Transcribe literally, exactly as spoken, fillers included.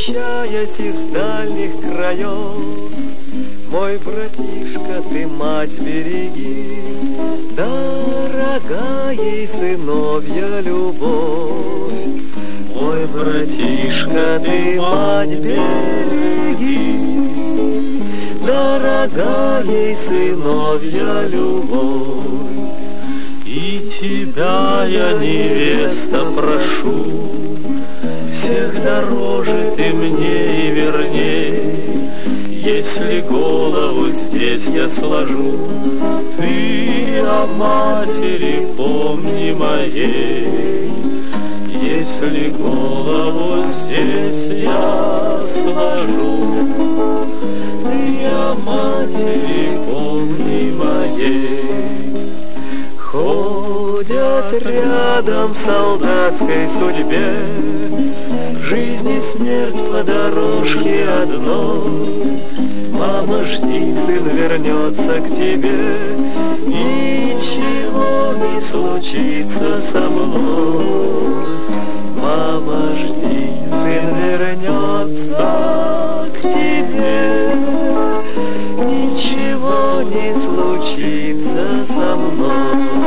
возвращаясь из дальних краев. Мой братишка, ты мать береги, дорогая и сыновья любовь. Мой братишка, ты мать береги, дорогая и сыновья любовь. И тебя я, невеста, прошу, всех дороже ты мне и верней. Если голову здесь я сложу, ты о матери помни моей. Если голову здесь я сложу, ты о матери помни моей. Ходят рядом в солдатской судьбе, жизнь и смерть по дорожке одной. Мама, жди, сын вернется к тебе, ничего не случится со мной. Мама, жди, сын вернется к тебе, ничего не случится со мной.